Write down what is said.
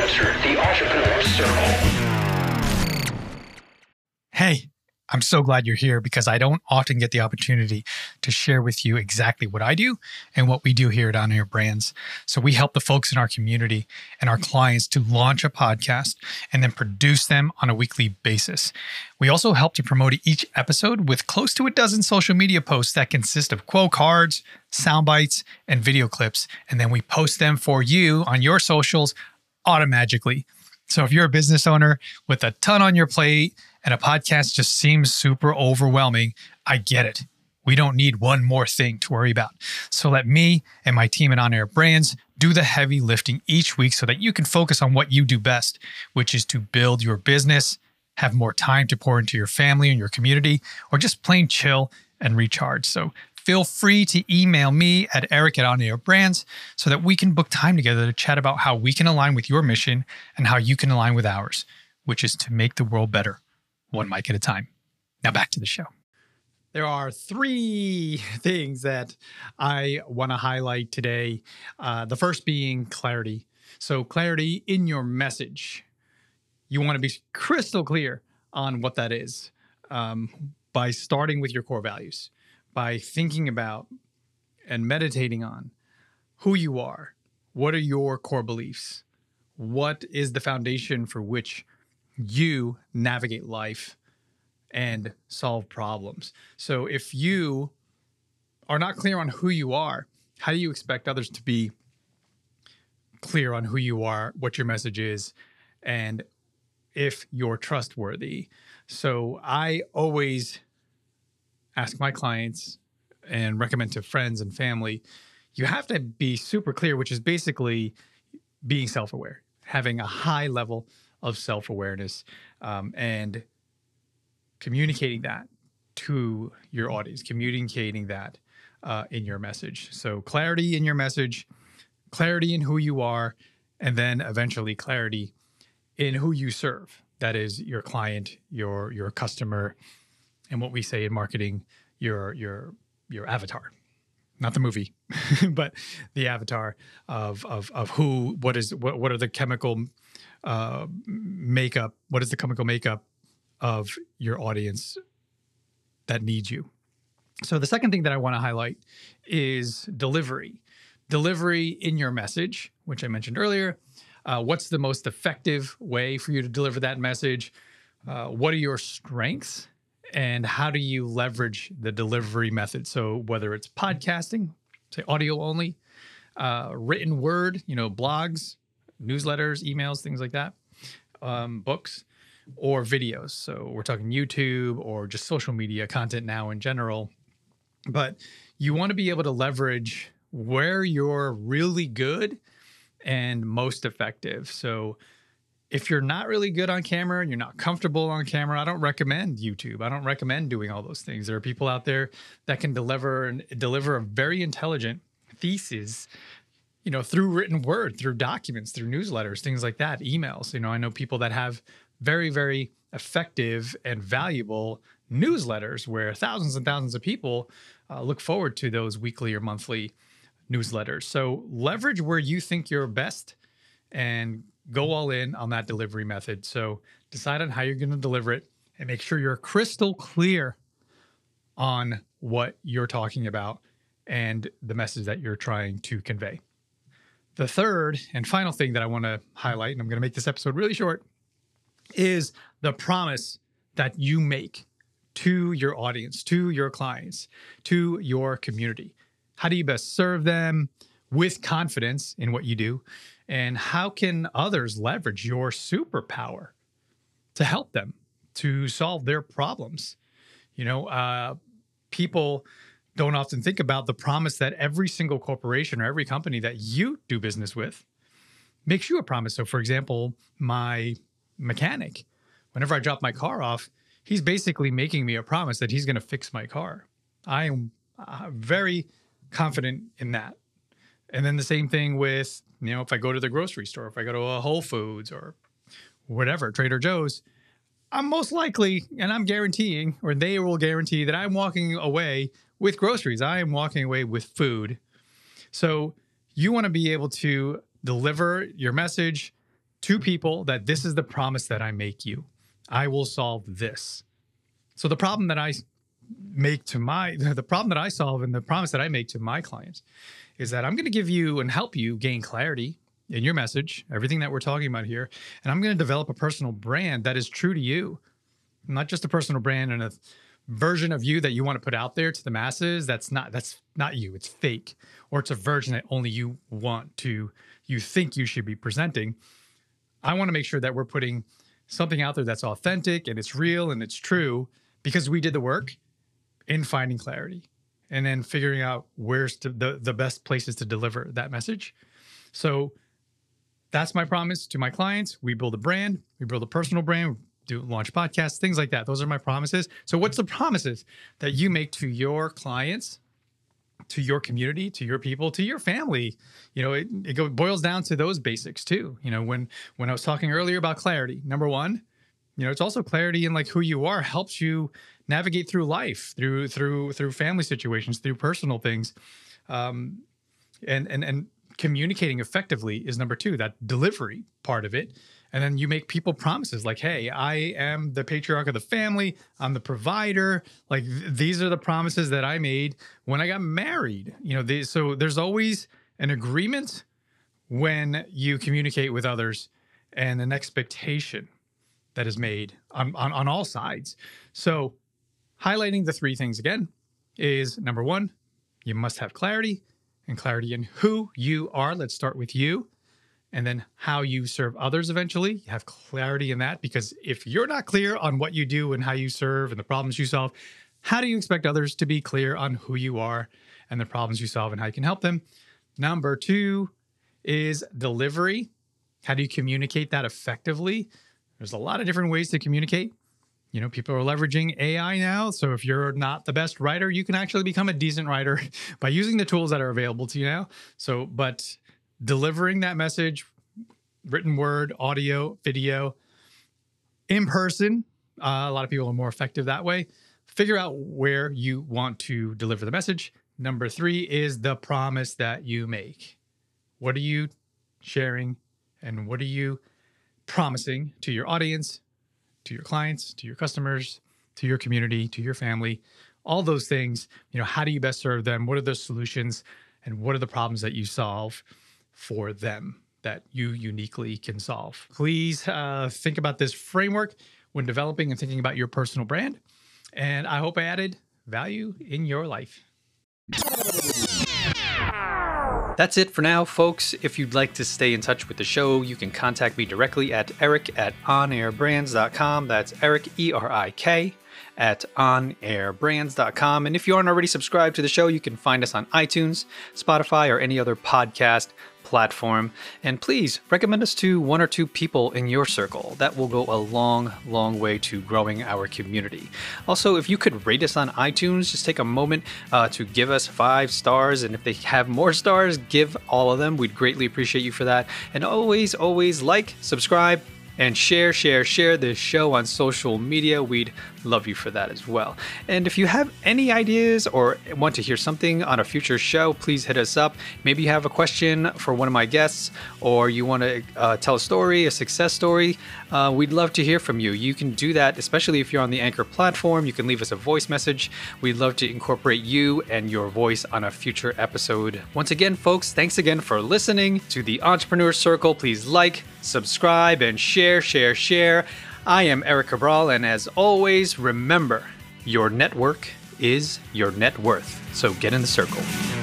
enter the Entrepreneur Circle. Hey, I'm so glad you're here because I don't often get the opportunity to share with you exactly what I do and what we do here at On Air Brands. So we help the folks in our community and our clients to launch a podcast and then produce them on a weekly basis. We also help to promote each episode with close to a dozen social media posts that consist of quote cards, sound bites, and video clips. And then we post them for you on your socials automatically. So if you're a business owner with a ton on your plate and a podcast just seems super overwhelming, I get it. We don't need one more thing to worry about. So let me and my team at On Air Brands do the heavy lifting each week so that you can focus on what you do best, which is to build your business, have more time to pour into your family and your community, or just plain chill and recharge. So feel free to email me at Eric@OnAirBrands so that we can book time together to chat about how we can align with your mission and how you can align with ours, which is to make the world better, one mic at a time. Now back to the show. There are three things that I want to highlight today. The first being clarity. So clarity in your message. You want to be crystal clear on what that is by starting with your core values, by thinking about and meditating on who you are. What are your core beliefs? What is the foundation for which you navigate life and solve problems? So if you are not clear on who you are, how do you expect others to be clear on who you are, what your message is, and if you're trustworthy? So I always ask my clients and recommend to friends and family, you have to be super clear, which is basically being self-aware, having a high level of self-awareness, and communicating that to your audience, communicating that in your message. So clarity in your message, clarity in who you are, and then eventually clarity in who you serve. That is your client, your customer, and what we say in marketing, your avatar. Not the movie, but the avatar of who, what are the chemical makeup, what is the chemical makeup of your audience that needs you. So the second thing that I want to highlight is delivery. Delivery in your message, which I mentioned earlier. What's the most effective way for you to deliver that message? What are your strengths? And how do you leverage the delivery method? So whether it's podcasting, say audio only, written word, blogs, newsletters, emails, things like that, books, or videos. So we're talking YouTube or just social media content now in general. But you want to be able to leverage where you're really good and most effective. So if you're not really good on camera and you're not comfortable on camera, I don't recommend YouTube. I don't recommend doing all those things. There are people out there that can deliver a very intelligent thesis, through written word, through documents, through newsletters, things like that, emails. I know people that have very, very effective and valuable newsletters where thousands and thousands of people look forward to those weekly or monthly newsletters. So leverage where you think you're best and go all in on that delivery method. So decide on how you're going to deliver it and make sure you're crystal clear on what you're talking about and the message that you're trying to convey. The third and final thing that I want to highlight, and I'm going to make this episode really short, is the promise that you make to your audience, to your clients, to your community. How do you best serve them with confidence in what you do? And how can others leverage your superpower to help them to solve their problems? People don't often think about the promise that every single corporation or every company that you do business with makes you a promise. So, for example, my mechanic, whenever I drop my car off, he's basically making me a promise that he's going to fix my car. I am very confident in that. And then the same thing with, if I go to the grocery store, if I go to a Whole Foods or whatever, Trader Joe's, I'm most likely, and I'm guaranteeing, or they will guarantee that I'm walking away with groceries. I am walking away with food. So you want to be able to deliver your message to people that this is the promise that I make you. I will solve this. So the problem that I solve and the promise that I make to my clients is that I'm going to give you and help you gain clarity in your message, everything that we're talking about here. And I'm going to develop a personal brand that is true to you, not just a personal brand and a version of you that you want to put out there to the masses. That's not you. It's fake, or it's a version that only you think you should be presenting. I want to make sure that we're putting something out there that's authentic and it's real and it's true, because we did the work in finding clarity and then figuring out where's the best places to deliver that message. So that's my promise to my clients. We build a brand, we build a personal brand, launch podcasts, things like that. Those are my promises. So what's the promises that you make to your clients, to your community, to your people, to your family? It boils down to those basics too. When I was talking earlier about clarity, number one, it's also clarity in like who you are helps you navigate through life, through family situations, through personal things, and communicating effectively is number two. That delivery part of it. And then you make people promises like, hey, I am the patriarch of the family. I'm the provider. Like these are the promises that I made when I got married. So there's always an agreement when you communicate with others and an expectation that is made on all sides. So highlighting the three things again is number one, you must have clarity, and clarity in who you are. Let's start with you. And then how you serve others eventually. You have clarity in that, because if you're not clear on what you do and how you serve and the problems you solve, how do you expect others to be clear on who you are and the problems you solve and how you can help them? Number two is delivery. How do you communicate that effectively? There's a lot of different ways to communicate. People are leveraging AI now. So if you're not the best writer, you can actually become a decent writer by using the tools that are available to you now. But delivering that message, written word, audio, video, in person, a lot of people are more effective that way. Figure out where you want to deliver the message. Number three is the promise that you make. What are you sharing and what are you promising to your audience, to your clients, to your customers, to your community, to your family? All those things, how do you best serve them? What are the solutions and what are the problems that you solve for them that you uniquely can solve? Please think about this framework when developing and thinking about your personal brand. And I hope I added value in your life. That's it for now, folks. If you'd like to stay in touch with the show, you can contact me directly at eric@onairbrands.com. That's Eric, ERIK, at onairbrands.com. And if you aren't already subscribed to the show, you can find us on iTunes, Spotify, or any other podcast platform. And please recommend us to one or two people in your circle. That will go a long, long way to growing our community. Also, if you could rate us on iTunes, just take a moment to give us 5 stars. And if they have more stars, give all of them. We'd greatly appreciate you for that. And always, always like, subscribe, and share this show on social media. We'd love you for that as well. And if you have any ideas or want to hear something on a future show, please hit us up. Maybe you have a question for one of my guests, or you want to tell a story, a success story. We'd love to hear from you. You can do that, especially if you're on the Anchor platform. You can leave us a voice message. We'd love to incorporate you and your voice on a future episode. Once again, folks, thanks again for listening to the Entrepreneur Circle. Please like, subscribe, and share. I am Eric Cabral, and as always, remember, your network is your net worth. So get in the circle.